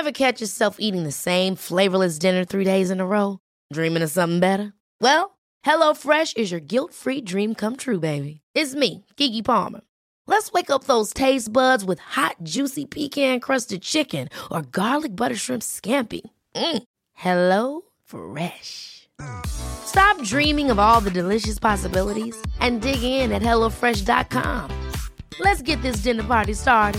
Ever catch yourself eating the same flavorless dinner 3 days in a row? Dreaming of something better? Well, HelloFresh is your guilt-free dream come true, baby. It's me, Keke Palmer. Let's wake up those taste buds with hot, juicy pecan-crusted chicken or garlic butter shrimp scampi. Hello Fresh. Stop dreaming of all the delicious possibilities and dig in at HelloFresh.com. Let's get this dinner party started.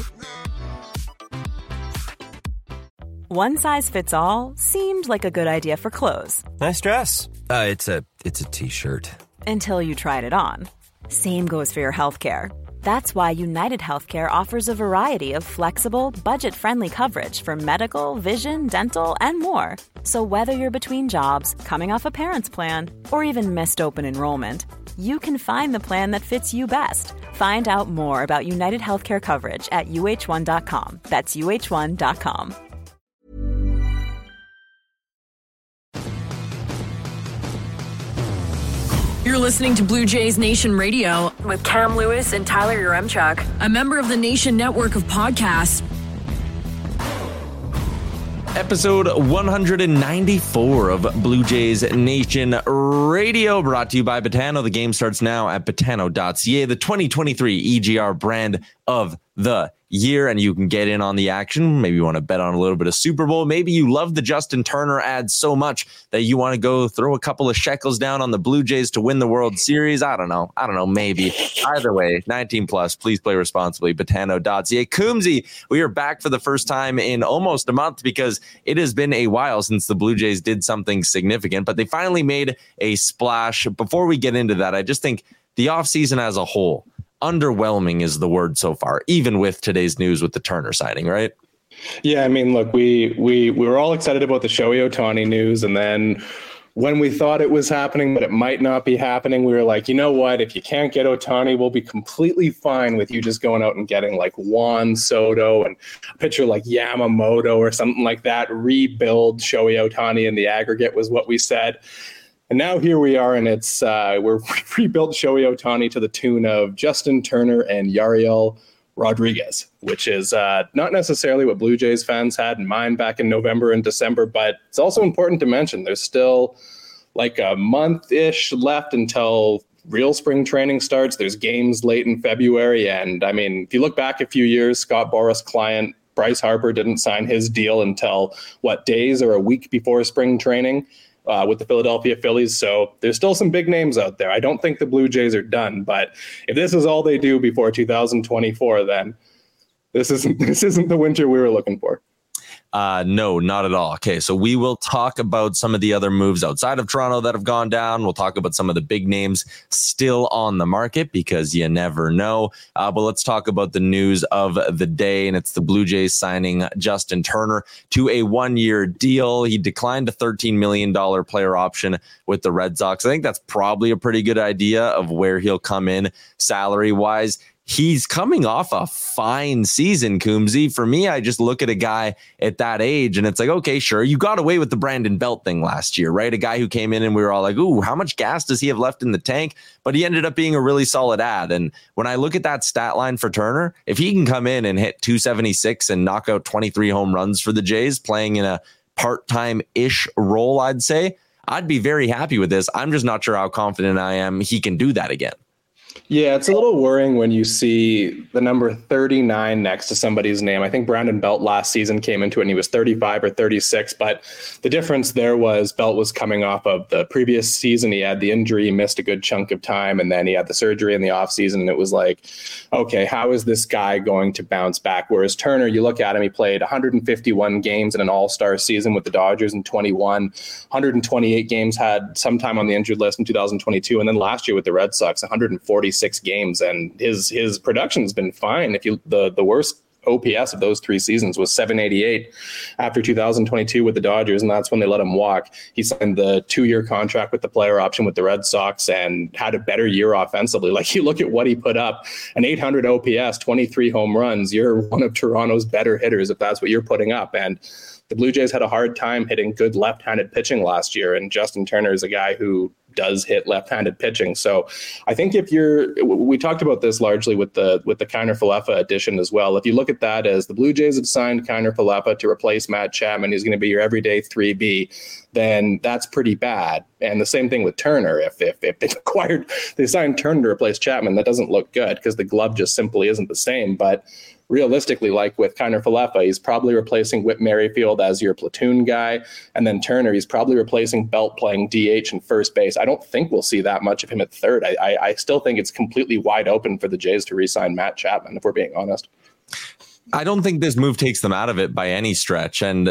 One size fits all seemed like a good idea for clothes. Nice dress. It's a t-shirt. Until you tried it on. Same goes for your healthcare. That's why United Healthcare offers a variety of flexible, budget-friendly coverage for medical, vision, dental, and more. So whether you're between jobs, coming off a parent's plan, or even missed open enrollment, you can find the plan that fits you best. Find out more about United Healthcare coverage at uh1.com. That's uh1.com. You're listening to Blue Jays Nation Radio with Cam Lewis and Tyler Yaremchuk, a member of the Nation Network of podcasts. Episode 194 of Blue Jays Nation Radio, brought to you by Betano. The game starts now at betano.ca, the 2023 EGR brand of the year, and you can get in on the action. Maybe you want to bet on a little bit of Super Bowl. Maybe you love the Justin Turner ad so much that you want to go throw a couple of shekels down on the Blue Jays to win the World Series. I don't know. Maybe. Either way, 19 plus. Please play responsibly. Betano.ca. Coombsy, we are back for the first time in almost a month because it has been a while since the Blue Jays did something significant, but they finally made a splash. Before we get into that, I just think the offseason as a whole, underwhelming is the word so far, even with today's news with the Turner signing, right? Yeah, I mean, look, we were all excited about the Shohei Ohtani news, and then when we thought it was happening, but it might not be happening, we were like, you know what? If you can't get Ohtani, we'll be completely fine with you just going out and getting like Juan Soto and a pitcher like Yamamoto or something like that. Rebuild Shohei Ohtani in the aggregate was what we said. And now here we are, and it's we're rebuilt Shohei Ohtani to the tune of Justin Turner and Yariel Rodriguez, which is not necessarily what Blue Jays fans had in mind back in November and December, but it's also important to mention there's still like a month-ish left until real spring training starts. There's games late in February, and I mean, if you look back a few years, Scott Boras' client Bryce Harper didn't sign his deal until, days or a week before spring training. With the Philadelphia Phillies. So there's still some big names out there. I don't think the Blue Jays are done, but if this is all they do before 2024, then this isn't the winter we were looking for. No, not at all. Okay, so we will talk about some of the other moves outside of Toronto that have gone down. We'll talk about some of the big names still on the market because you never know. But let's talk about the news of the day, and it's the Blue Jays signing Justin Turner to a one-year deal. He declined a $13 million player option with the Red Sox. I think that's probably a pretty good idea of where he'll come in salary-wise. He's coming off a fine season, Coombsy. For me, I just look at a guy at that age and it's like, okay, sure, you got away with the Brandon Belt thing last year, right? A guy who came in and we were all like, ooh, how much gas does he have left in the tank? But he ended up being a really solid ad. And when I look at that stat line for Turner, if he can come in and hit 276 and knock out 23 home runs for the Jays, playing in a part-time-ish role, I'd say, I'd be very happy with this. I'm just not sure how confident I am he can do that again. Yeah, it's a little worrying when you see the number 39 next to somebody's name. I think Brandon Belt last season came into it and he was 35 or 36, but the difference there was Belt was coming off of the previous season. He had the injury, he missed a good chunk of time, and then he had the surgery in the offseason, and it was like, okay, how is this guy going to bounce back? Whereas Turner, you look at him, he played 151 games in an all-star season with the Dodgers in 21, 128 games had some time on the injured list in 2022, and then last year with the Red Sox, 146 games, and his production has been fine. If you the worst OPS of those 3 seasons was 788 after 2022 with the Dodgers, and that's when they let him walk. He signed the 2-year contract with the player option with the Red Sox and had a better year offensively. Like, you look at what he put up, an 800 OPS, 23 home runs. You're one of Toronto's better hitters if that's what you're putting up. And the Blue Jays had a hard time hitting good left-handed pitching last year, and Justin Turner is a guy who does hit left-handed pitching. So I think we talked about this largely with the Kiner-Falefa addition as well. If you look at that as the Blue Jays have signed Kiner-Falefa to replace Matt Chapman, he's going to be your everyday 3B, then that's pretty bad. And the same thing with Turner. If they signed Turner to replace Chapman, that doesn't look good because the glove just simply isn't the same. But realistically, like with Kiner-Falefa, he's probably replacing Whit Merrifield as your platoon guy. And then Turner, he's probably replacing Belt playing DH and first base. I don't think we'll see that much of him at third. I still think it's completely wide open for the Jays to re-sign Matt Chapman, if we're being honest. I don't think this move takes them out of it by any stretch. And,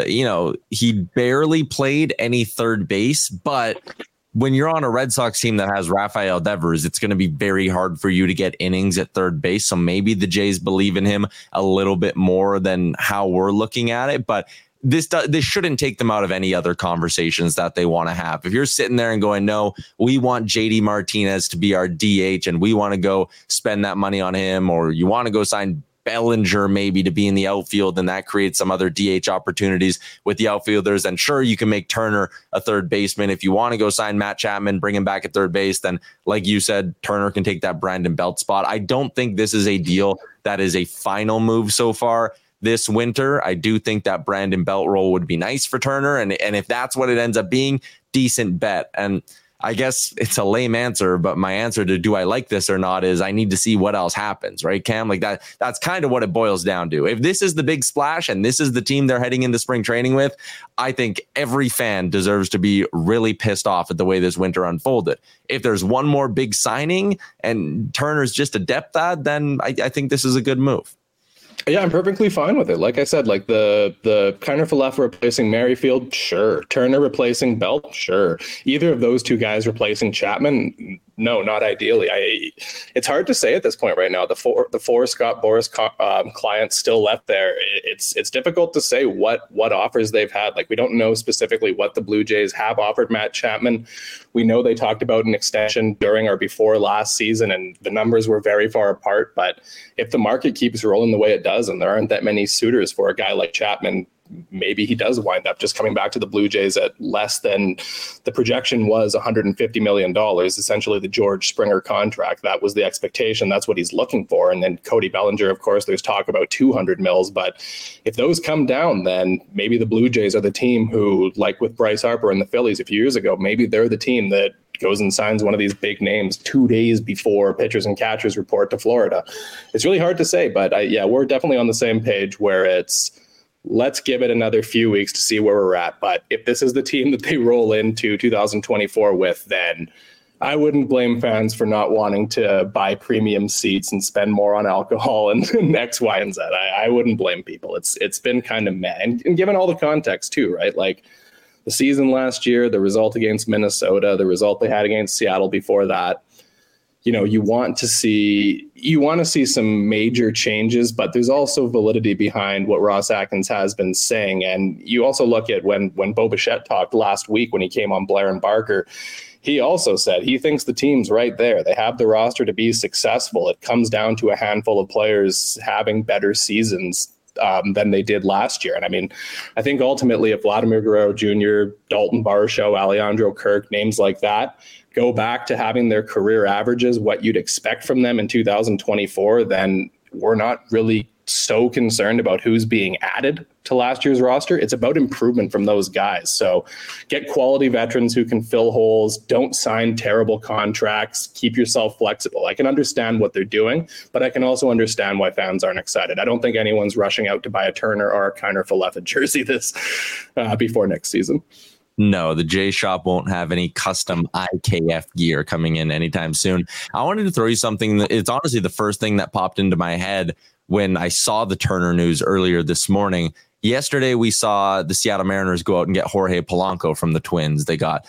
he barely played any third base, but when you're on a Red Sox team that has Rafael Devers, it's going to be very hard for you to get innings at third base. So maybe the Jays believe in him a little bit more than how we're looking at it. But this shouldn't take them out of any other conversations that they want to have. If you're sitting there and going, no, we want JD Martinez to be our DH and we want to go spend that money on him, or you want to go sign Bellinger maybe to be in the outfield, and that creates some other DH opportunities with the outfielders. And sure, you can make Turner a third baseman. If you want to go sign Matt Chapman, bring him back at third base, then like you said, Turner can take that Brandon Belt spot. I don't think this is a deal that is a final move so far this winter. I do think that Brandon Belt role would be nice for Turner. And if that's what it ends up being, decent bet. And I guess it's a lame answer, but my answer to do I like this or not is I need to see what else happens, right, Cam? Like that's kind of what it boils down to. If this is the big splash and this is the team they're heading into spring training with, I think every fan deserves to be really pissed off at the way this winter unfolded. If there's one more big signing and Turner's just a depth add, then I think this is a good move. Yeah, I'm perfectly fine with it. Like I said, like the Kiner-Falefa replacing Merrifield, sure. Turner replacing Belt, sure. Either of those two guys replacing Chapman, no, not ideally. It's hard to say at this point right now. The four Scott Boras clients still left there. It's difficult to say what offers they've had. Like, we don't know specifically what the Blue Jays have offered Matt Chapman. We know they talked about an extension during or before last season, and the numbers were very far apart. But if the market keeps rolling the way it does, and there aren't that many suitors for a guy like Chapman, maybe he does wind up just coming back to the Blue Jays at less than the projection was $150 million, essentially the George Springer contract. That was the expectation. That's what he's looking for. And then Cody Bellinger, of course, there's talk about 200 mils. But if those come down, then maybe the Blue Jays are the team who, like with Bryce Harper and the Phillies a few years ago, maybe they're the team that goes and signs one of these big names 2 days before pitchers and catchers report to Florida. It's really hard to say, but we're definitely on the same page where it's, let's give it another few weeks to see where we're at. But if this is the team that they roll into 2024 with, then I wouldn't blame fans for not wanting to buy premium seats and spend more on alcohol and X, Y, and Z. I wouldn't blame people. It's been kind of meh. And given all the context too, right? Like the season last year, the result against Minnesota, the result they had against Seattle before that, you want to see some major changes, but there's also validity behind what Ross Atkins has been saying. And you also look at when Bo Bichette talked last week when he came on Blair and Barker, he also said he thinks the team's right there. They have the roster to be successful. It comes down to a handful of players having better seasons than they did last year. And I mean, I think ultimately if Vladimir Guerrero Jr., Dalton Varsho, Alejandro Kirk, names like that, go back to having their career averages, what you'd expect from them in 2024, then we're not really so concerned about who's being added to last year's roster. It's about improvement from those guys. So get quality veterans who can fill holes. Don't sign terrible contracts. Keep yourself flexible. I can understand what they're doing, but I can also understand why fans aren't excited. I don't think anyone's rushing out to buy a Turner or a Kiner-Falefa jersey this before next season. No, the J Shop won't have any custom IKF gear coming in anytime soon. I wanted to throw you something. It's honestly the first thing that popped into my head when I saw the Turner news earlier this morning. Yesterday, we saw the Seattle Mariners go out and get Jorge Polanco from the Twins. They got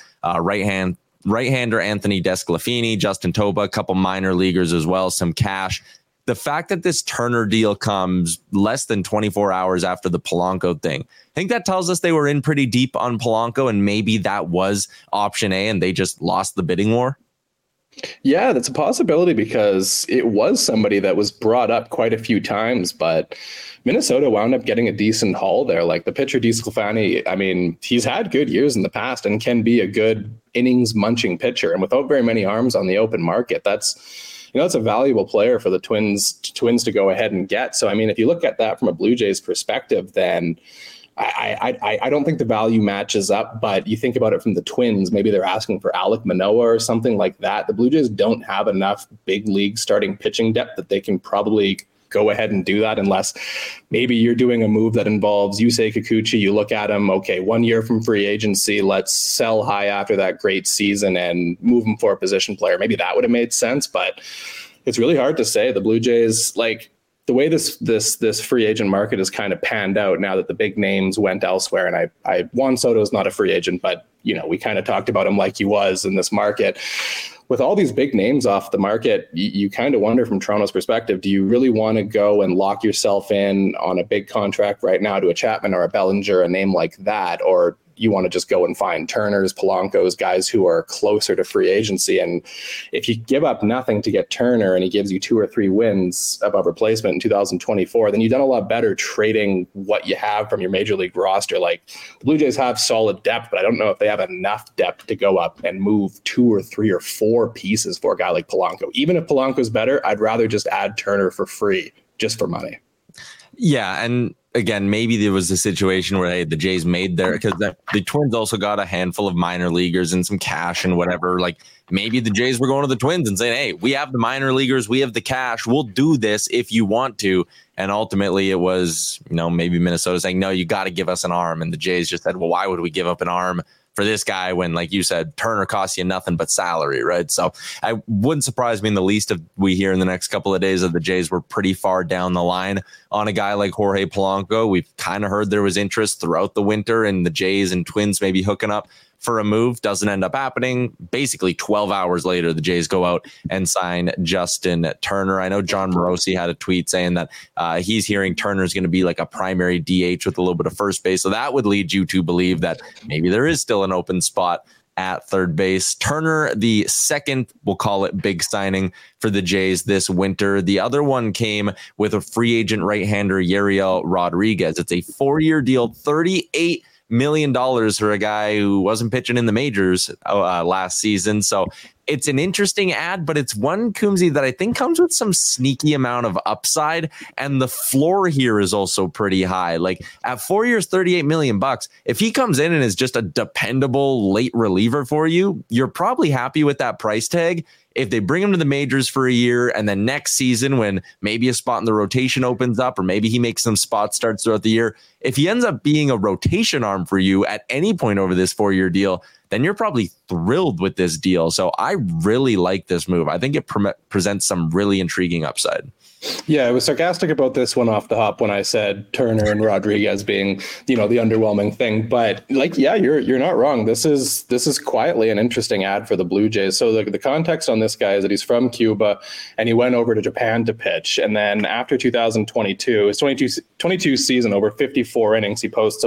right-hander Anthony DeSclafani, Justin Toba, a couple minor leaguers as well, some cash. The fact that this Turner deal comes less than 24 hours after the Polanco thing, I think that tells us they were in pretty deep on Polanco, and maybe that was option A and they just lost the bidding war. Yeah, that's a possibility because it was somebody that was brought up quite a few times, but Minnesota wound up getting a decent haul there. Like the pitcher DeSclafani, I mean, he's had good years in the past and can be a good innings munching pitcher. And without very many arms on the open market, it's a valuable player for the Twins to go ahead and get. So, I mean, if you look at that from a Blue Jays perspective, then I don't think the value matches up, but you think about it from the Twins, maybe they're asking for Alek Manoah or something like that. The Blue Jays don't have enough big league starting pitching depth that they can probably go ahead and do that unless maybe you're doing a move that involves Yusei Kikuchi. You look at him, okay, 1 year from free agency, let's sell high after that great season and move him for a position player. Maybe that would have made sense, but it's really hard to say. The Blue Jays, like, the way this free agent market is kind of panned out now that the big names went elsewhere, and Juan Soto is not a free agent, but we kind of talked about him like he was in this market. With all these big names off the market, you kind of wonder from Toronto's perspective, do you really want to go and lock yourself in on a big contract right now to a Chapman or a Bellinger, a name like that, or you want to just go and find Turners, Polanco's, guys who are closer to free agency? And if you give up nothing to get Turner and he gives you 2 or 3 wins above replacement in 2024, then you've done a lot better trading what you have from your major league roster. Like, the Blue Jays have solid depth, but I don't know if they have enough depth to go up and move 2 or 3 or 4 pieces for a guy like Polanco. Even if Polanco's better, I'd rather just add Turner for free, just for money. Yeah, and again, maybe there was a situation where the Jays made their, because the Twins also got a handful of minor leaguers and some cash and whatever. Like, maybe the Jays were going to the Twins and saying, hey, we have the minor leaguers, we have the cash, we'll do this if you want to. And ultimately it was, maybe Minnesota saying, no, you got to give us an arm. And the Jays just said, well, why would we give up an arm for this guy when, like you said, Turner costs you nothing but salary, right? So I wouldn't surprise me in the least if we hear in the next couple of days that the Jays were pretty far down the line on a guy like Jorge Polanco. We've kind of heard there was interest throughout the winter and the Jays and Twins maybe hooking up for a move. Doesn't end up happening. Basically 12 hours later, the Jays go out and sign Justin Turner. I know John Morosi had a tweet saying that he's hearing Turner's going to be like a primary DH with a little bit of first base. So that would lead you to believe that maybe there is still an open spot at third base. Turner, the second, we'll call it, big signing for the Jays this winter. The other one came with a free agent right-hander, Yariel Rodriguez. It's a 4-year deal, $38 million for a guy who wasn't pitching in the majors last season. So it's an interesting ad, but it's one, Coombsy, that I think comes with some sneaky amount of upside. And the floor here is also pretty high. Like, at 4 years, $38 million, if he comes in and is just a dependable late reliever for you, you're probably happy with that price tag. If they bring him to the majors for a year and then next season when maybe a spot in the rotation opens up or maybe he makes some spot starts throughout the year, if he ends up being a rotation arm for you at any point over this 4-year deal, then you're probably thrilled with this deal. So I really like this move. I think it presents some really intriguing upside. Yeah, I was sarcastic about this one off the hop when I said Turner and Rodriguez being, the underwhelming thing. But you're not wrong. This is quietly an interesting ad for the Blue Jays. So the context on this guy is that he's from Cuba and he went over to Japan to pitch. And then after 2022, his 22 season, over 54 innings, he posts a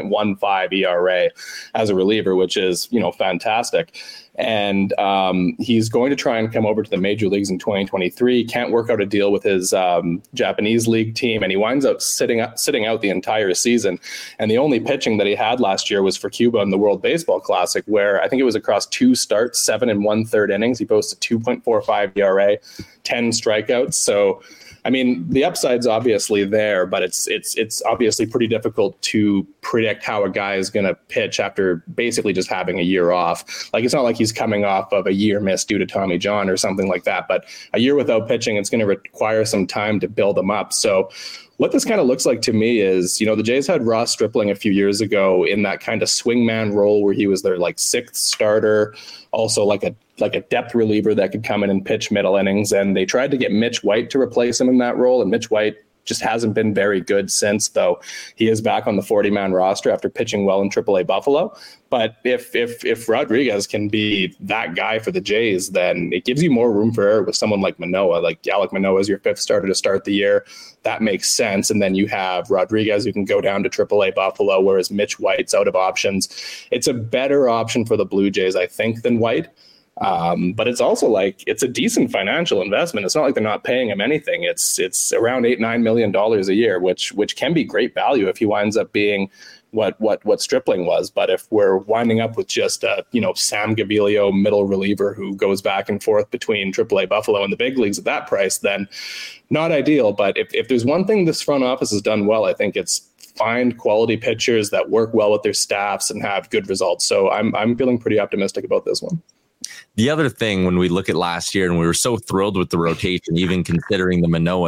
1.15 ERA as a reliever, which is, fantastic. And he's going to try and come over to the major leagues in 2023. Can't work out a deal with his Japanese league team, and he winds up sitting out the entire season. And the only pitching that he had last year was for Cuba in the World Baseball Classic, where I think it was across 2 starts, 7 1/3 innings. He posted 2.45 ERA, 10 strikeouts. So, I mean, the upside's obviously there, but it's obviously pretty difficult to predict how a guy is going to pitch after basically just having a year off. Like, it's not like he's coming off of a year missed due to Tommy John or something like that, but a year without pitching, it's going to require some time to build him up. So what this kind of looks like to me is, the Jays had Ross Stripling a few years ago in that kind of swingman role where he was their 6th starter, also like a depth reliever that could come in and pitch middle innings. And they tried to get Mitch White to replace him in that role. And Mitch White just hasn't been very good since, though he is back on the 40-man roster after pitching well in AAA Buffalo. But if Rodriguez can be that guy for the Jays, then it gives you more room for error with someone like Manoah. Like, Alek Manoah is your 5th starter to start the year. That makes sense. And then you have Rodriguez who can go down to AAA Buffalo, whereas Mitch White's out of options. It's a better option for the Blue Jays, I think, than White. But it's also like it's a decent financial investment. It's not like they're not paying him anything. It's around $8-9 million a year, which can be great value if he winds up being what Stripling was. But if we're winding up with just a Sam Gaviglio middle reliever who goes back and forth between AAA Buffalo and the big leagues at that price, then not ideal. But if there's one thing this front office has done well, I think it's find quality pitchers that work well with their staffs and have good results. So I'm feeling pretty optimistic about this one. The other thing, when we look at last year, and we were so thrilled with the rotation, even considering the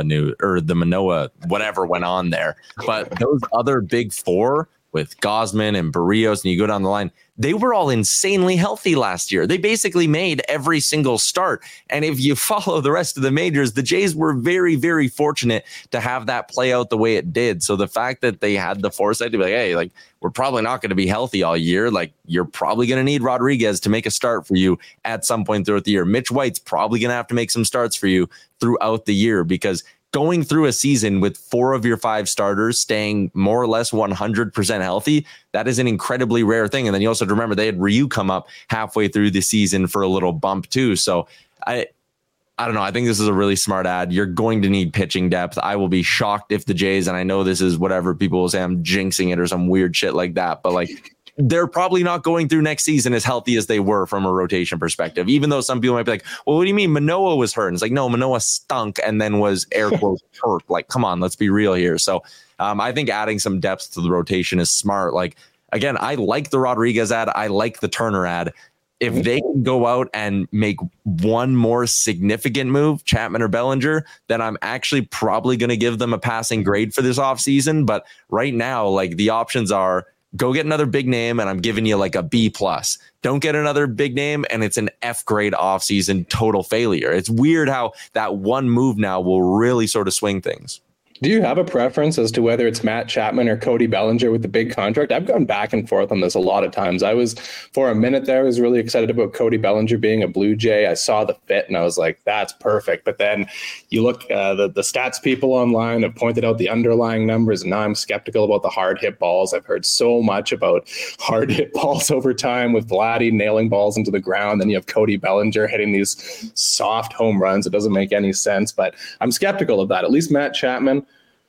Manoah whatever went on there, but those other big four with Gausman and Barrios, and you go down the line, they were all insanely healthy last year. They basically made every single start. And if you follow the rest of the majors, the Jays were very, very fortunate to have that play out the way it did. So the fact that they had the foresight to be like, hey, like, we're probably not going to be healthy all year. Like, you're probably going to need Rodriguez to make a start for you at some point throughout the year. Mitch White's probably going to have to make some starts for you throughout the year, because going through a season with 4 of your 5 starters staying more or less 100% healthy, that is an incredibly rare thing. And then you also have to remember they had Ryu come up halfway through the season for a little bump too. So I don't know. I think this is a really smart ad. You're going to need pitching depth. I will be shocked if the Jays, and I know this is whatever people will say, I'm jinxing it or some weird shit like that, but like, they're probably not going through next season as healthy as they were from a rotation perspective, even though some people might be like, well, what do you mean Manoah was hurt? And it's like, no, Manoah stunk and then was air quotes hurt. Like, come on, let's be real here. So I think adding some depth to the rotation is smart. Like, again, I like the Rodriguez ad. I like the Turner ad. If they can go out and make one more significant move, Chapman or Bellinger, then I'm actually probably going to give them a passing grade for this offseason. But right now, like, the options are, go get another big name, and I'm giving you like a B+. Don't get another big name, and it's an F grade offseason total failure. It's weird how that one move now will really sort of swing things. Do you have a preference as to whether it's Matt Chapman or Cody Bellinger with the big contract? I've gone back and forth on this a lot of times. For a minute there, I was really excited about Cody Bellinger being a Blue Jay. I saw the fit and I was like, that's perfect. But then you look, the stats people online have pointed out the underlying numbers, and now I'm skeptical about the hard hit balls. I've heard so much about hard hit balls over time with Vladdy nailing balls into the ground. Then you have Cody Bellinger hitting these soft home runs. It doesn't make any sense, but I'm skeptical of that. At least Matt Chapman,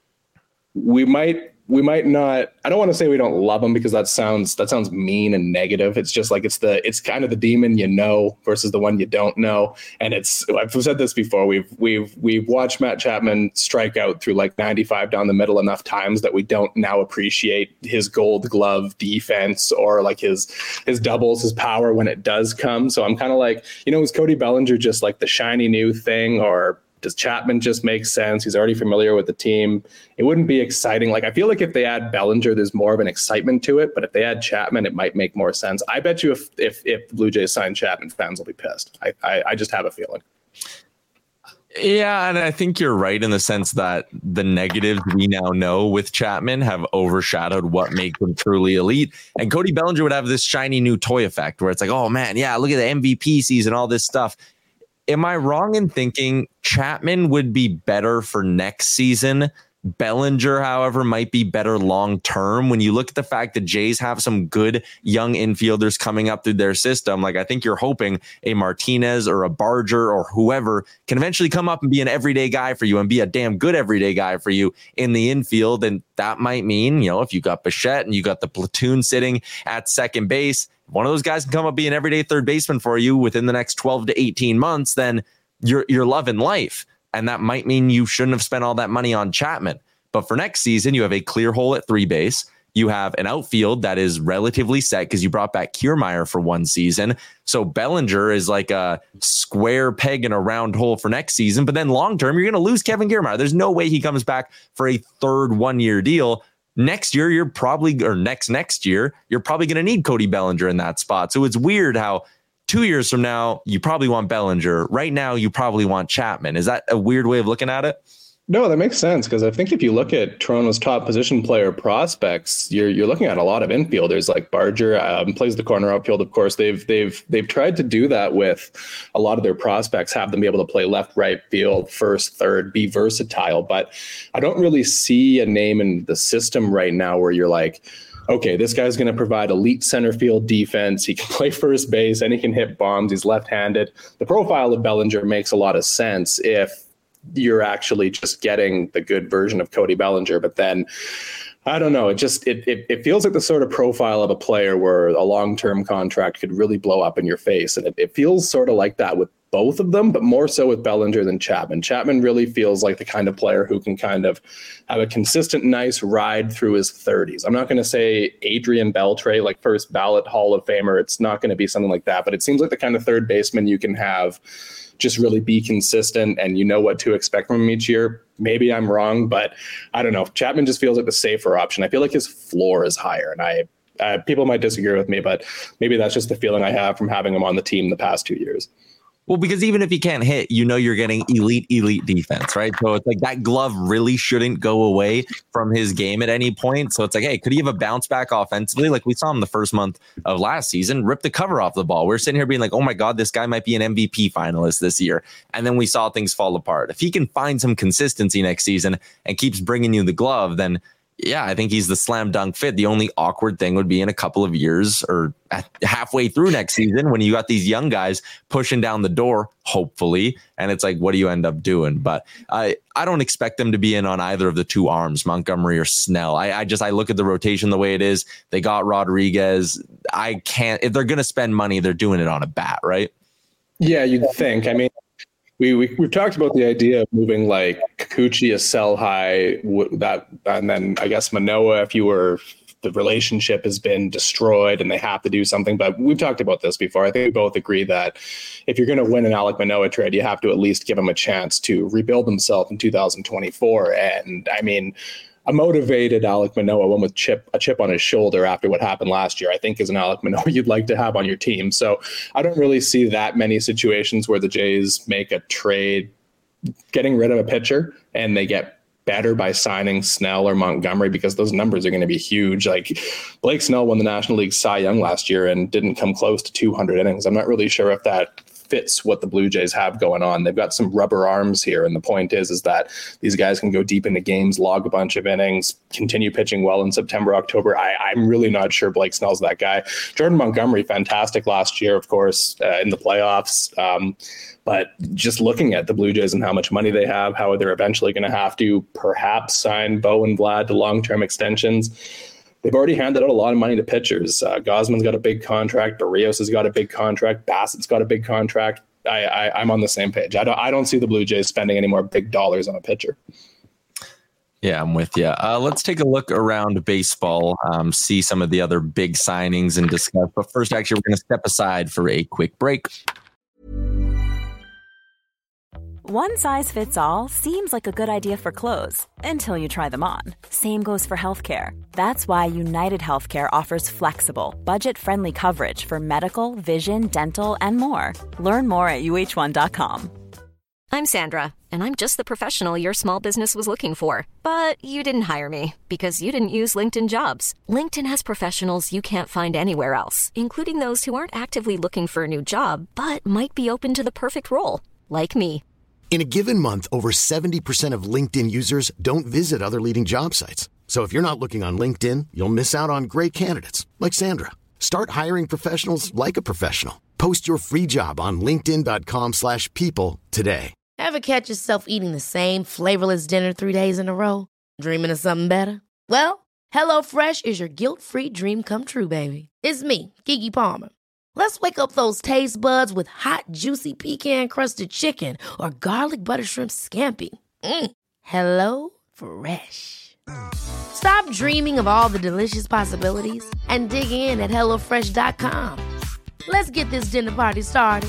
we might not, I don't want to say we don't love him, because that sounds mean and negative. It's just like, it's kind of the demon versus the one you don't know. And I've said this before, we've watched Matt Chapman strike out through like 95 down the middle enough times that we don't now appreciate his Gold Glove defense or like his doubles, his power when it does come. So I'm kind of like, is Cody Bellinger just like the shiny new thing, or does Chapman just make sense? He's already familiar with the team. It wouldn't be exciting. Like, I feel like if they add Bellinger, there's more of an excitement to it. But if they add Chapman, it might make more sense. I bet you if the Blue Jays sign Chapman, fans will be pissed. I just have a feeling. Yeah, and I think you're right in the sense that the negatives we now know with Chapman have overshadowed what makes him truly elite. And Cody Bellinger would have this shiny new toy effect where it's like, oh man, yeah, look at the MVP season, all this stuff. Am I wrong in thinking Chapman would be better for next season? Bellinger, however, might be better long term. When you look at the fact that Jays have some good young infielders coming up through their system, like, I think you're hoping a Martinez or a Barger or whoever can eventually come up and be an everyday guy for you and be a damn good everyday guy for you in the infield. And that might mean, if you got Bichette and you got the platoon sitting at second base, one of those guys can come up be an everyday third baseman for you within the next 12 to 18 months, then you're loving life. And that might mean you shouldn't have spent all that money on Chapman. But for next season, you have a clear hole at 3 base. You have an outfield that is relatively set because you brought back Kiermaier for 1 season. So Bellinger is like a square peg in a round hole for next season. But then long term, you're going to lose Kevin Kiermaier. There's no way he comes back for a third 1-year deal. Next year, next year, you're probably going to need Cody Bellinger in that spot. So it's weird how 2 years from now, you probably want Bellinger. Right now, you probably want Chapman. Is that a weird way of looking at it? No, that makes sense, because I think if you look at Toronto's top position player prospects, you're looking at a lot of infielders. Like Barger plays the corner outfield, of course. They've tried to do that with a lot of their prospects, have them be able to play left, right field, first, third, be versatile. But I don't really see a name in the system right now where you're like, okay, this guy's going to provide elite center field defense. He can play first base and he can hit bombs. He's left-handed. The profile of Bellinger makes a lot of sense if you're actually just getting the good version of Cody Bellinger. But then, I don't know, it feels like the sort of profile of a player where a long-term contract could really blow up in your face. And it feels sort of like that with both of them, but more so with Bellinger than Chapman. Chapman really feels like the kind of player who can kind of have a consistent, nice ride through his 30s. I'm not going to say Adrian Beltre, like first ballot Hall of Famer. It's not going to be something like that, but it seems like the kind of third baseman you can have just really be consistent and you know what to expect from him each year. Maybe I'm wrong, but I don't know. Chapman just feels like the safer option. I feel like his floor is higher, and people might disagree with me, but maybe that's just the feeling I have from having him on the team the past 2 years. Well, because even if he can't hit, you know you're getting elite defense, right? So it's like that glove really shouldn't go away from his game at any point. So it's like, hey, could he have a bounce back offensively? Like we saw him the first month of last season, rip the cover off the ball. We're sitting here being like, oh my God, this guy might be an MVP finalist this year. And then we saw things fall apart. If he can find some consistency next season and keeps bringing you the glove, then yeah, I think he's the slam dunk fit. The only awkward thing would be in a couple of years or halfway through next season when you got these young guys pushing down the door, hopefully. And it's like, what do you end up doing? But I don't expect them to be in on either of the two arms, Montgomery or Snell. I look at the rotation the way it is. They got Rodriguez. If they're going to spend money, they're doing it on a bat, right? Yeah, you'd think. I mean, We've talked about the idea of moving like Kikuchi, a sell high, and then I guess Manoah, the relationship has been destroyed and they have to do something. But we've talked about this before. I think we both agree that if you're going to win an Alek Manoah trade, you have to at least give him a chance to rebuild himself in 2024. And I mean, a motivated Alek Manoah, one with a chip on his shoulder after what happened last year, I think is an Alek Manoah you'd like to have on your team. So I don't really see that many situations where the Jays make a trade getting rid of a pitcher and they get better by signing Snell or Montgomery because those numbers are going to be huge. Like Blake Snell won the National League Cy Young last year and didn't come close to 200 innings. I'm not really sure if that fits what the Blue Jays have going on. They've got some rubber arms here. And the point is that these guys can go deep into games, log a bunch of innings, continue pitching well in September, October. I'm really not sure Blake Snell's that guy. Jordan Montgomery, fantastic last year, of course, in the playoffs. But just looking at the Blue Jays and how much money they have, how they're eventually going to have to perhaps sign Bo and Vlad to long-term extensions. They've already handed out a lot of money to pitchers. Gosman's got a big contract. Barrios has got a big contract. Bassett's got a big contract. I'm on the same page. I don't see the Blue Jays spending any more big dollars on a pitcher. Yeah, I'm with you. Let's take a look around baseball, see some of the other big signings and discuss. But first, actually, we're going to step aside for a quick break. One size fits all seems like a good idea for clothes until you try them on. Same goes for healthcare. That's why United Healthcare offers flexible, budget-friendly coverage for medical, vision, dental, and more. Learn more at uh1.com. I'm Sandra, and I'm just the professional your small business was looking for. But you didn't hire me because you didn't use LinkedIn Jobs. LinkedIn has professionals you can't find anywhere else, including those who aren't actively looking for a new job, but might be open to the perfect role, like me. In a given month, over 70% of LinkedIn users don't visit other leading job sites. So if you're not looking on LinkedIn, you'll miss out on great candidates like Sandra. Start hiring professionals like a professional. Post your free job on linkedin.com/people today. Ever catch yourself eating the same flavorless dinner 3 days in a row? Dreaming of something better? Well, HelloFresh is your guilt-free dream come true, baby. It's me, Keke Palmer. Let's wake up those taste buds with hot, juicy pecan-crusted chicken or garlic butter shrimp scampi. Hello Fresh. Stop dreaming of all the delicious possibilities and dig in at HelloFresh.com. Let's get this dinner party started.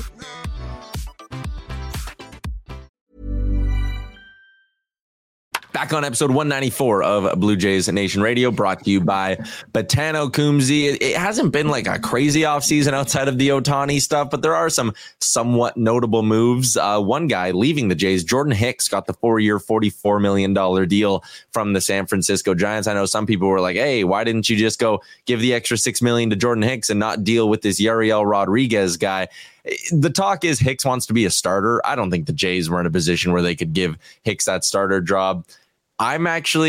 Back on episode 194 of Blue Jays Nation Radio, brought to you by Betano Coombsy. It hasn't been like a crazy offseason outside of the Ohtani stuff, but there are some somewhat notable moves. One guy leaving the Jays, Jordan Hicks, got the 4-year, $44 million deal from the San Francisco Giants. I know some people were like, hey, why didn't you just go give the extra $6 million to Jordan Hicks and not deal with this Yariel Rodriguez guy? The talk is Hicks wants to be a starter. I don't think the Jays were in a position where they could give Hicks that starter job. I'm actually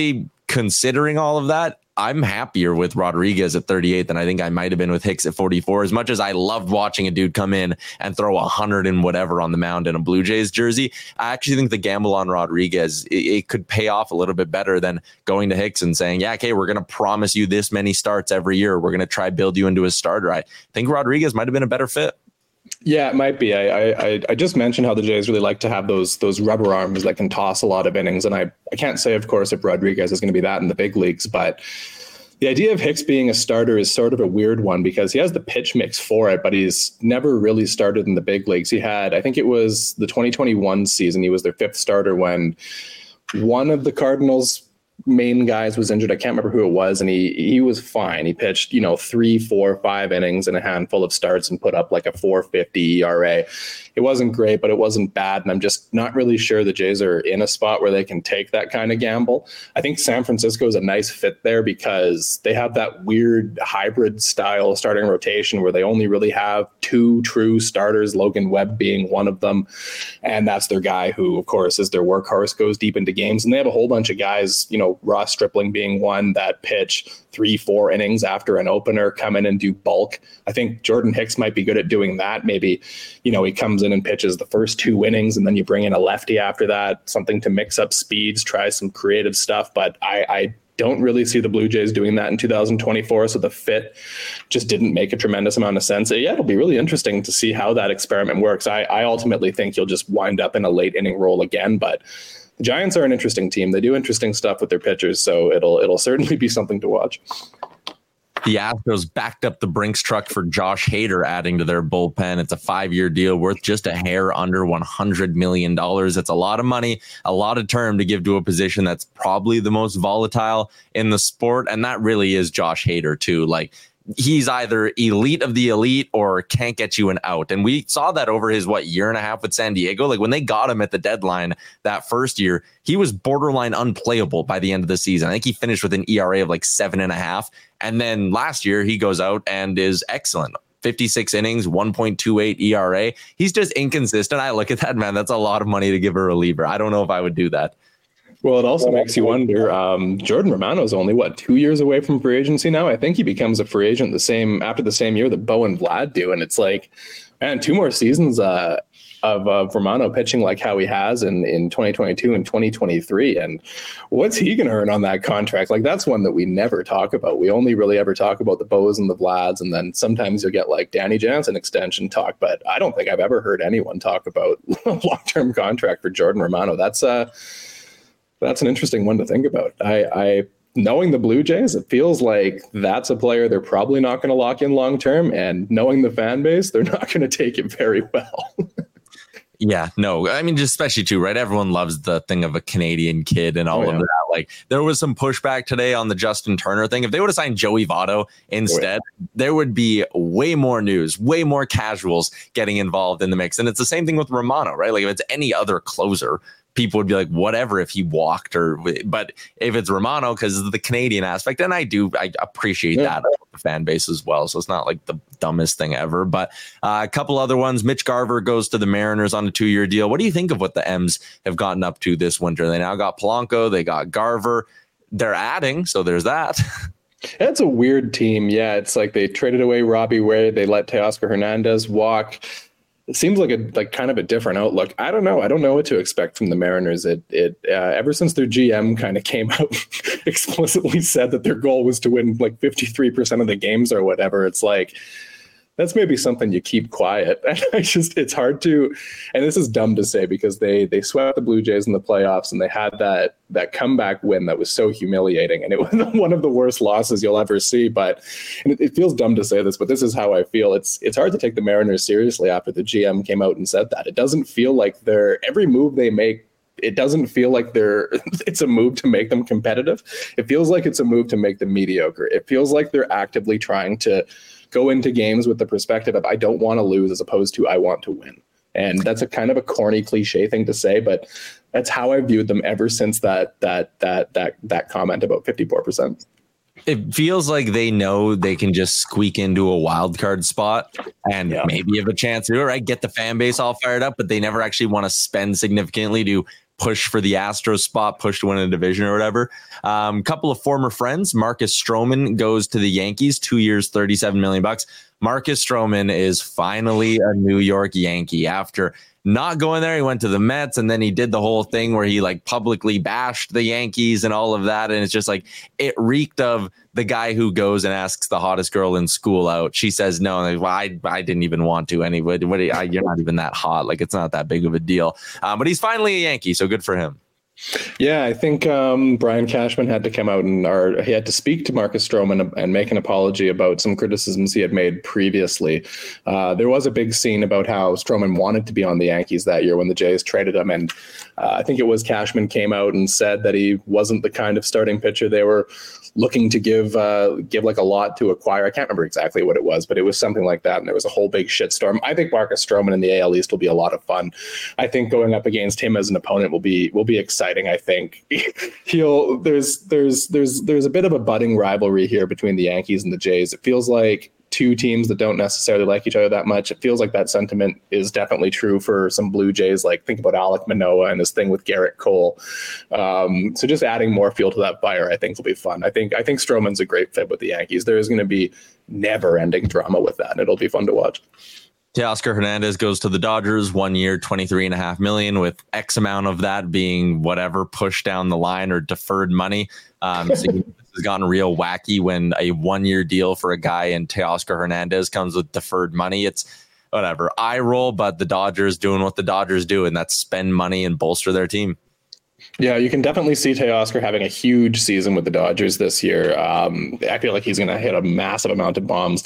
considering all of that, I'm happier with Rodriguez at 38 than I think I might have been with Hicks at 44. As much as I loved watching a dude come in and throw 100 and whatever on the mound in a Blue Jays jersey, I actually think the gamble on Rodriguez, it could pay off a little bit better than going to Hicks and saying, yeah, okay, we're going to promise you this many starts every year. We're going to try build you into a starter. I think Rodriguez might have been a better fit. Yeah, it might be. I just mentioned how the Jays really like to have those rubber arms that can toss a lot of innings. And I can't say, of course, if Rodriguez is going to be that in the big leagues, but the idea of Hicks being a starter is sort of a weird one because he has the pitch mix for it, but he's never really started in the big leagues. He had, I think it was the 2021 season, he was their 5th starter when one of the Cardinals' main guys was injured. I can't remember who it was, and he was fine. He pitched 3, 4, 5 innings and a handful of starts and put up like a 4.50 ERA. It wasn't great, but it wasn't bad, and I'm just not really sure the Jays are in a spot where they can take that kind of gamble. I think San Francisco is a nice fit there because they have that weird hybrid style starting rotation where they only really have 2 true starters, Logan Webb being one of them, and that's their guy who, of course, is their workhorse, goes deep into games, and they have a whole bunch of guys, Ross Stripling being one that pitch 3, 4 innings after an opener, come in and do bulk. I think Jordan Hicks might be good at doing that. Maybe, he comes in and pitches the first 2 innings and then you bring in a lefty after that, something to mix up speeds, try some creative stuff. But I don't really see the Blue Jays doing that in 2024. So the fit just didn't make a tremendous amount of sense. Yeah, it'll be really interesting to see how that experiment works. I ultimately think you'll just wind up in a late inning role again, but the Giants are an interesting team. They do interesting stuff with their pitchers, so it'll certainly be something to watch. The Astros backed up the Brinks truck for Josh Hader, adding to their bullpen. It's a 5-year deal worth just a hair under $100 million. It's a lot of money, a lot of term to give to a position that's probably the most volatile in the sport, and that really is Josh Hader too. Like, he's either elite of the elite or can't get you an out. And we saw that over his, year and a half with San Diego. Like when they got him at the deadline that first year, he was borderline unplayable by the end of the season. I think he finished with an ERA of 7.5. And then last year he goes out and is excellent. 56 innings, 1.28 ERA. He's just inconsistent. I look at that, man. That's a lot of money to give a reliever. I don't know if I would do that. Well, it also makes you wonder, Jordan Romano is only, 2 years away from free agency now? I think he becomes a free agent after the same year that Bo and Vlad do. And it's like, man, 2 more seasons of Romano pitching like how he has in 2022 and 2023. And what's he going to earn on that contract? Like, that's one that we never talk about. We only really ever talk about the Bo's and the Vlads. And then sometimes you'll get Danny Jansen extension talk. But I don't think I've ever heard anyone talk about a long-term contract for Jordan Romano. That's an interesting one to think about. I knowing the Blue Jays, it feels like that's a player they're probably not going to lock in long term. And knowing the fan base, they're not going to take it very well. Yeah, no, I mean, just especially too, right? Everyone loves the thing of a Canadian kid and all of that. Like, there was some pushback today on the Justin Turner thing. If they would have signed Joey Votto instead, there would be way more news, way more casuals getting involved in the mix. And it's the same thing with Romano, right? Like, if it's any other closer, people would be like, whatever if he walked, but if it's Romano, because of the Canadian aspect, and I appreciate that the fan base as well. So it's not like the dumbest thing ever. But a couple other ones. Mitch Garver goes to the Mariners on a 2-year deal. What do you think of what the M's have gotten up to this winter? They now got Polanco, they got Garver. They're adding, so there's that. It's a weird team. Yeah, it's like they traded away Robbie Ray. They let Teoscar Hernandez walk. It seems like kind of a different outlook. I don't know. I don't know what to expect from the Mariners. Ever since their GM kind of came out explicitly said that their goal was to win 53% of the games or whatever. It's like, that's maybe something you keep quiet. And it's hard to, and this is dumb to say because they swept the Blue Jays in the playoffs and they had that comeback win that was so humiliating. And it was one of the worst losses you'll ever see. But it feels dumb to say this, but this is how I feel. It's hard to take the Mariners seriously after the GM came out and said that. It doesn't feel like every move they make, it doesn't feel like it's a move to make them competitive. It feels like it's a move to make them mediocre. It feels like they're actively trying to go into games with the perspective of I don't want to lose as opposed to I want to win. And that's a kind of a corny cliche thing to say, but that's how I viewed them ever since that comment about 54%. It feels like they know they can just squeak into a wild card spot and maybe have a chance to do it, right? Get the fan base all fired up, but they never actually want to spend significantly to push for the Astros spot, push to win a division or whatever. Couple of former friends. Marcus Stroman goes to the Yankees, 2 years, $37 million. Marcus Stroman is finally a New York Yankee after not going there. He went to the Mets, and then he did the whole thing where he like publicly bashed the Yankees and all of that. And it's just like, it reeked of the guy who goes and asks the hottest girl in school out. She says no. And like, well, I didn't even want to anyway. You're not even that hot. Like, it's not that big of a deal. But he's finally a Yankee, so good for him. Yeah, I think Brian Cashman had to come out and he had to speak to Marcus Stroman and make an apology about some criticisms he had made previously. There was a big scene about how Stroman wanted to be on the Yankees that year when the Jays traded him. And I think it was Cashman came out and said that he wasn't the kind of starting pitcher they were looking to give like a lot to acquire. I can't remember exactly what it was, but it was something like that. And there was a whole big shitstorm. I think Marcus Stroman in the AL East will be a lot of fun. I think going up against him as an opponent will be exciting. I think there's a bit of a budding rivalry here between the Yankees and the Jays. It feels like two teams that don't necessarily like each other that much. It feels like that sentiment is definitely true for some Blue Jays. Like, think about Alek Manoah and his thing with Garrett Cole. So just adding more fuel to that fire, I think, will be fun. I think Stroman's a great fit with the Yankees. There is going to be never-ending drama with that, and it'll be fun to watch. Teoscar Hernandez goes to the Dodgers, 1 year, $23.5 million, with X amount of that being whatever pushed down the line or deferred money. So this has gotten real wacky when a 1 year deal for a guy in Teoscar Hernandez comes with deferred money. It's whatever. I roll, but the Dodgers doing what the Dodgers do, and that's spend money and bolster their team. Yeah, you can definitely see Teoscar having a huge season with the Dodgers this year. I feel like he's going to hit a massive amount of bombs.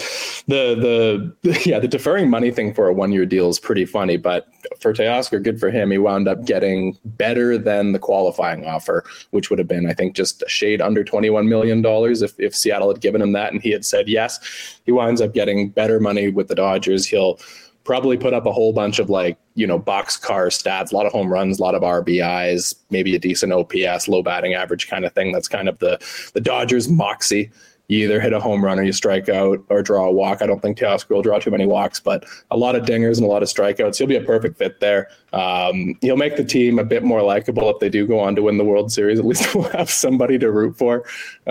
The deferring money thing for a 1 year deal is pretty funny, but for Teoscar, good for him. He wound up getting better than the qualifying offer, which would have been, I think, just a shade under $21 million if Seattle had given him that and he had said yes. He winds up getting better money with the Dodgers. He'll probably put up a whole bunch of boxcar stats, a lot of home runs, a lot of RBIs, maybe a decent OPS, low batting average kind of thing. That's kind of the Dodgers moxie. You either hit a home run or you strike out or draw a walk. I don't think Teoscar will draw too many walks, but a lot of dingers and a lot of strikeouts. He'll be a perfect fit there. He'll make the team a bit more likable if they do go on to win the World Series. At least we'll have somebody to root for.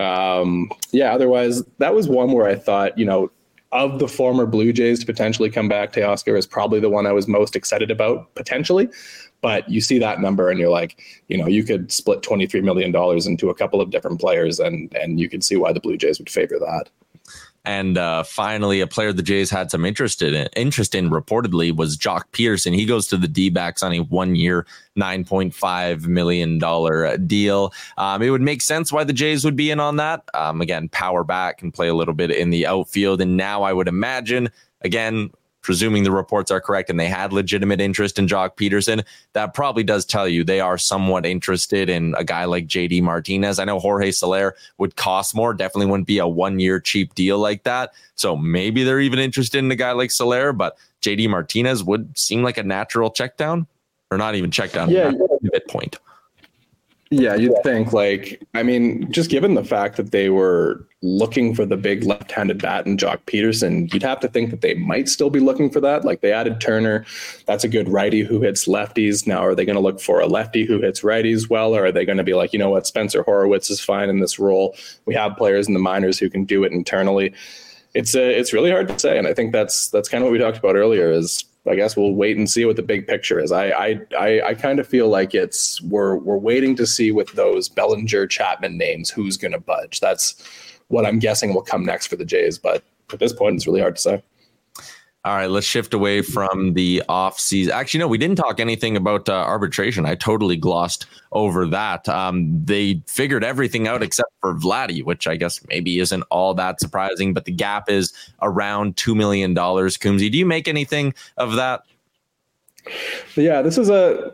Otherwise, that was one where I thought, of the former Blue Jays to potentially come back, Teoscar is probably the one I was most excited about, potentially. But you see that number and you're like, you could split $23 million into a couple of different players, and you could see why the Blue Jays would favor that. And finally, a player the Jays had some interest in reportedly was Jock Peterson. He goes to the D-backs on a 1 year, $9.5 million deal. It would make sense why the Jays would be in on that. Again, power back and play a little bit in the outfield. And now I would imagine, again, presuming the reports are correct and they had legitimate interest in Jock Peterson, that probably does tell you they are somewhat interested in a guy like JD Martinez. I know Jorge Soler would cost more, definitely wouldn't be a 1 year cheap deal like that. So maybe they're even interested in a guy like Soler, but JD Martinez would seem like a natural check down, or not even check down, midpoint. Yeah, you'd think, just given the fact that they were looking for the big left-handed bat in Jock Peterson, you'd have to think that they might still be looking for that. Like, they added Turner. That's a good righty who hits lefties. Now, are they going to look for a lefty who hits righties well, or are they going to be like, you know what, Spencer Horowitz is fine in this role. We have players in the minors who can do it internally. It's really hard to say, and I think that's kind of what we talked about earlier is, I guess we'll wait and see what the big picture is. I kind of feel like we're waiting to see with those Bellinger, Chapman names who's going to budge. That's what I'm guessing will come next for the Jays. But at this point, it's really hard to say. All right, let's shift away from the offseason. Actually, no, we didn't talk anything about arbitration. I totally glossed over that. They figured everything out except for Vladdy, which I guess maybe isn't all that surprising, but the gap is around $2 million. Coombsy, do you make anything of that? Yeah, this is a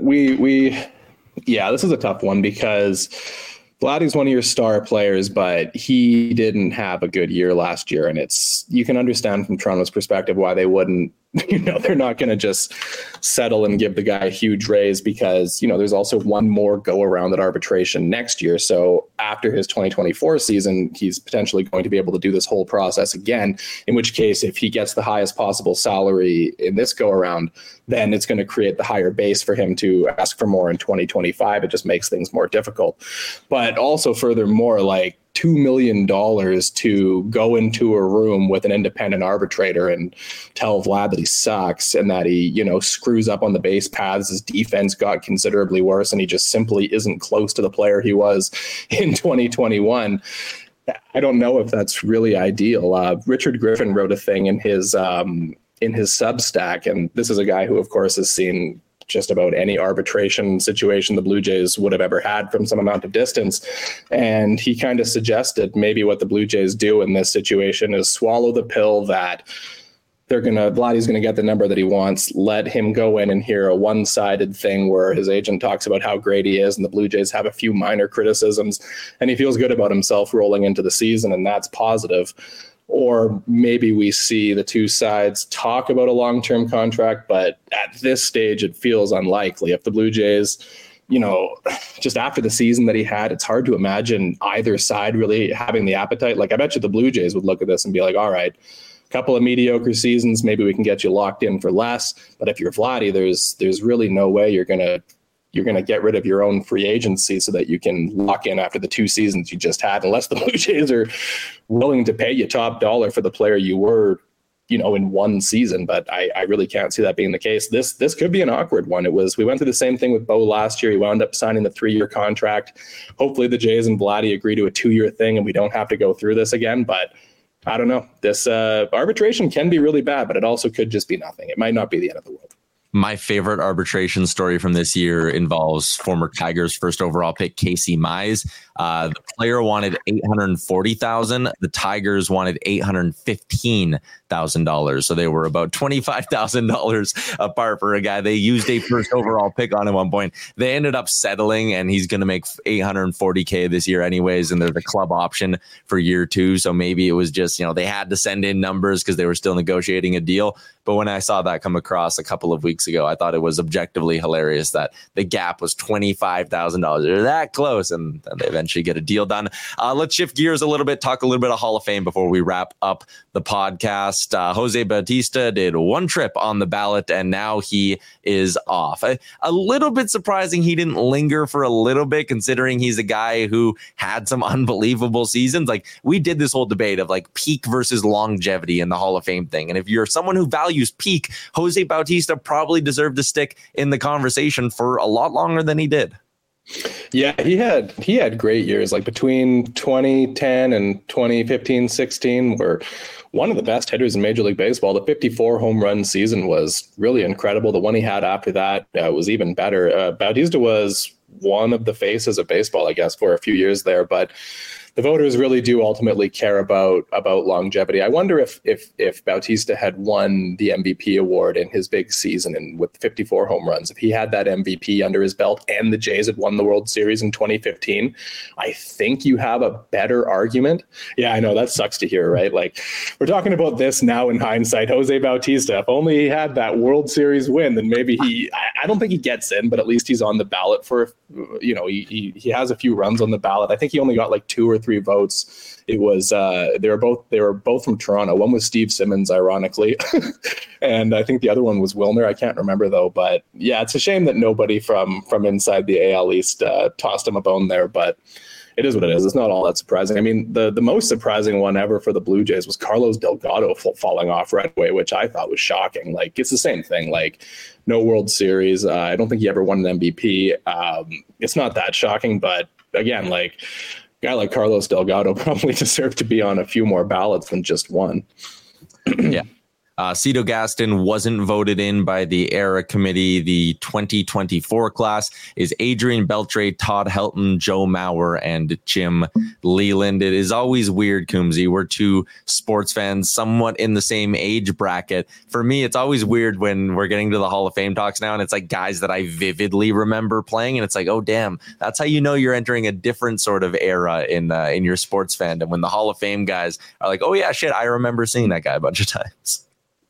this is a tough one because Vladdy's one of your star players, but he didn't have a good year last year. And you can understand from Toronto's perspective why they wouldn't they're not going to just settle and give the guy a huge raise because, there's also one more go around at arbitration next year. So after his 2024 season, he's potentially going to be able to do this whole process again, in which case, if he gets the highest possible salary in this go around, then it's going to create the higher base for him to ask for more in 2025. It just makes things more difficult. But also furthermore, like, $2 million to go into a room with an independent arbitrator and tell Vlad that he sucks and that he, screws up on the base paths. His defense got considerably worse and he just simply isn't close to the player he was in 2021. I don't know if that's really ideal. Richard Griffin wrote a thing in his Substack, and this is a guy who, of course, has seen just about any arbitration situation the Blue Jays would have ever had from some amount of distance. And he kind of suggested maybe what the Blue Jays do in this situation is swallow the pill that Vladdy's going to get the number that he wants, let him go in and hear a one-sided thing where his agent talks about how great he is and the Blue Jays have a few minor criticisms and he feels good about himself rolling into the season, and that's positive. Or maybe we see the two sides talk about a long-term contract, but at this stage, it feels unlikely. If the Blue Jays, just after the season that he had, it's hard to imagine either side really having the appetite. Like, I bet you the Blue Jays would look at this and be like, all right, a couple of mediocre seasons, maybe we can get you locked in for less. But if you're Vladdy, there's really no way you're going to get rid of your own free agency so that you can lock in after the 2 seasons you just had, unless the Blue Jays are willing to pay you top dollar for the player you were, in one season. But I really can't see that being the case. This could be an awkward one. We went through the same thing with Bo last year. He wound up signing the 3-year contract. Hopefully the Jays and Vladdy agree to a 2-year thing and we don't have to go through this again. But I don't know. This arbitration can be really bad, but it also could just be nothing. It might not be the end of the world. My favorite arbitration story from this year involves former Tigers first overall pick Casey Mize. The player wanted $840,000. The Tigers wanted $815,000. So they were about $25,000 apart for a guy. They used a first overall pick on him at one point. They ended up settling, and he's going to make $840K this year anyways. And they're the club option for year 2. So maybe it was just, they had to send in numbers because they were still negotiating a deal. But when I saw that come across a couple of weeks ago, I thought it was objectively hilarious that the gap was $25,000. They're that close, and they eventually get a deal done. Let's shift gears a little bit, talk a little bit of Hall of Fame before we wrap up the podcast. Jose Bautista did one trip on the ballot, and now he is off. A little bit surprising he didn't linger for a little bit, considering he's a guy who had some unbelievable seasons. Like, we did this whole debate of like peak versus longevity in the Hall of Fame thing. And if you're someone who values peak, Jose Bautista probably deserved to stick in the conversation for a lot longer than he did. Yeah, he had great years. Like between 2010 and 2015-16 were one of the best hitters in Major League Baseball. The 54 home run season was really incredible. The one he had after that was even better. Bautista was one of the faces of baseball, I guess, for a few years there, but the voters really do ultimately care about longevity. I wonder if Bautista had won the MVP award in his big season and with 54 home runs, if he had that MVP under his belt and the Jays had won the World Series in 2015, I think you have a better argument. Yeah, I know that sucks to hear, right? Like, we're talking about this now in hindsight. Jose Bautista, if only he had that World Series win, then maybe I don't think he gets in, but at least he's on the ballot for, he has a few runs on the ballot. I think he only got like 2 or 3 votes. It was they were both from Toronto. One was Steve Simmons, ironically, and I think the other one was Wilner. I can't remember though. But yeah, it's a shame that nobody from inside the AL East tossed him a bone there. But it is what it is. It's not all that surprising. I mean, the most surprising one ever for the Blue Jays was Carlos Delgado falling off right away, which I thought was shocking. Like, it's the same thing. Like, no World Series. I don't think he ever won an MVP. It's not that shocking, but again, like, a guy like Carlos Delgado probably deserved to be on a few more ballots than just one. Yeah. Cito Gaston wasn't voted in by the ERA committee. The 2024 class is Adrian Beltre, Todd Helton, Joe Mauer, and Jim Leland. It is always weird, Coombsy. We're two sports fans somewhat in the same age bracket. For me, it's always weird when we're getting to the Hall of Fame talks now, and it's like guys that I vividly remember playing, and it's like, oh, damn, that's how you know you're entering a different sort of era in your sports fandom, when the Hall of Fame guys are like, oh, yeah, shit, I remember seeing that guy a bunch of times.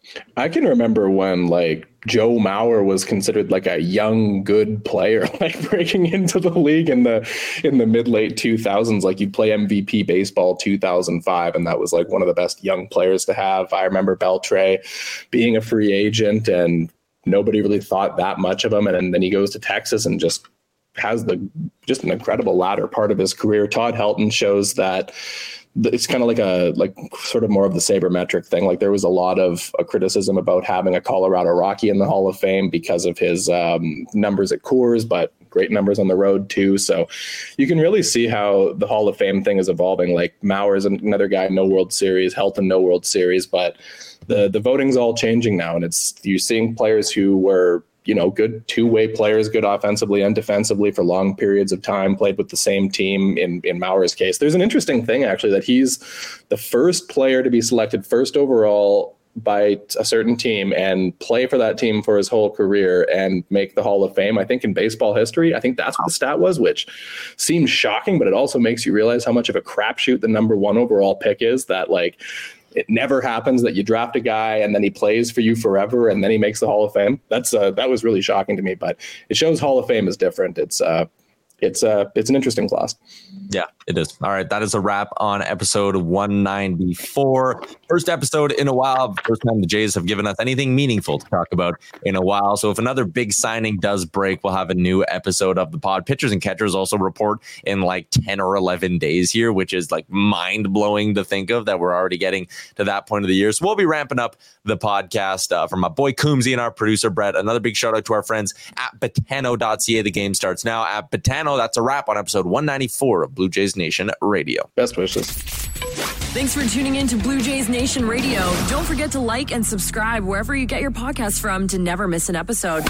I can remember when like Joe Mauer was considered like a young, good player, like breaking into the league in the mid-late 2000s. Like you'd play MVP baseball 2005, and that was like one of the best young players to have. I remember Beltre being a free agent, and nobody really thought that much of him. And then he goes to Texas and just has an incredible latter part of his career. Todd Helton shows that it's kind of like sort of more of the sabermetric thing. Like there was a lot of criticism about having a Colorado Rocky in the Hall of Fame because of his numbers at Coors, but great numbers on the road too. So you can really see how the Hall of Fame thing is evolving. Like Mauer's another guy, no World Series, Helton, no World Series, but the voting's all changing now. And you're seeing players who were, good two-way players, good offensively and defensively for long periods of time, played with the same team in Mauer's case. There's an interesting thing, actually, that he's the first player to be selected first overall by a certain team and play for that team for his whole career and make the Hall of Fame, I think, in baseball history. I think that's what the stat was, which seems shocking, but it also makes you realize how much of a crapshoot the number one overall pick is, that like it never happens that you draft a guy and then he plays for you forever and then he makes the Hall of Fame. That was really shocking to me, but it shows Hall of Fame is different. It's an interesting class. Yeah, it is. All right. That is a wrap on episode 194. First episode in a while. First time the Jays have given us anything meaningful to talk about in a while. So if another big signing does break, we'll have a new episode of the pod. Pitchers and catchers also report in like 10 or 11 days here, which is like mind blowing to think of that we're already getting to that point of the year. So we'll be ramping up the podcast from my boy Coombsy and our producer Brett. Another big shout out to our friends at Betano.ca. The game starts now at Betano. That's a wrap on episode 194 of Blue Jays Nation Radio. Best wishes. Thanks for tuning in to Blue Jays Nation Radio. Don't forget to like and subscribe wherever you get your podcasts from to never miss an episode.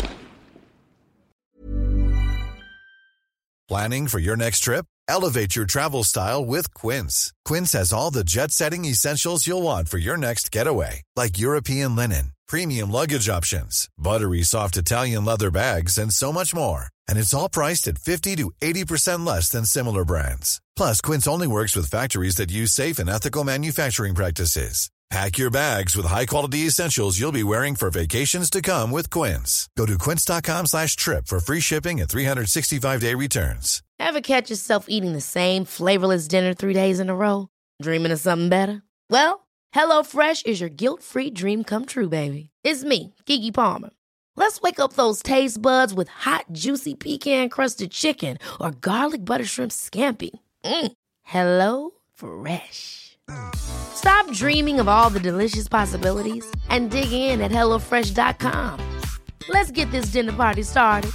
Planning for your next trip? Elevate your travel style with Quince. Quince has all the jet-setting essentials you'll want for your next getaway, like European linen, premium luggage options, buttery soft Italian leather bags, and so much more. And it's all priced at 50 to 80% less than similar brands. Plus, Quince only works with factories that use safe and ethical manufacturing practices. Pack your bags with high-quality essentials you'll be wearing for vacations to come with Quince. Go to quince.com/trip for free shipping and 365-day returns. Ever catch yourself eating the same flavorless dinner 3 days in a row? Dreaming of something better? Well, HelloFresh is your guilt-free dream come true, baby. It's me, Keke Palmer. Let's wake up those taste buds with hot, juicy pecan-crusted chicken or garlic butter shrimp scampi. Hello Fresh. Stop dreaming of all the delicious possibilities and dig in at HelloFresh.com. Let's get this dinner party started.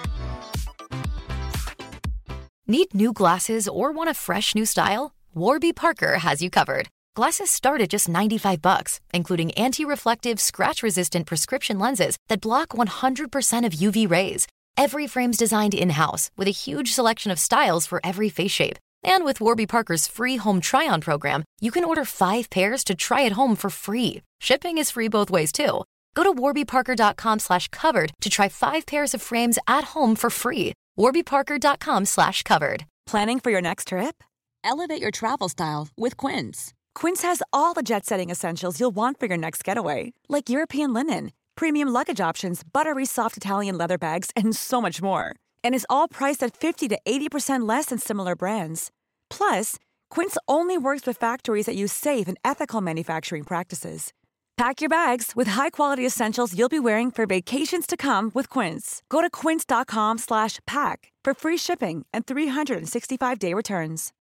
Need new glasses or want a fresh new style? Warby Parker has you covered. Glasses start at just $95, including anti-reflective, scratch-resistant prescription lenses that block 100% of UV rays. Every frame's designed in-house with a huge selection of styles for every face shape. And with Warby Parker's free home try-on program, you can order 5 pairs to try at home for free. Shipping is free both ways, too. Go to warbyparker.com/covered to try 5 pairs of frames at home for free. warbyparker.com/covered. Planning for your next trip? Elevate your travel style with Quince. Quince has all the jet-setting essentials you'll want for your next getaway, like European linen, premium luggage options, buttery soft Italian leather bags, and so much more. And is all priced at 50 to 80% less than similar brands. Plus, Quince only works with factories that use safe and ethical manufacturing practices. Pack your bags with high-quality essentials you'll be wearing for vacations to come with Quince. Go to quince.com/pack for free shipping and 365-day returns.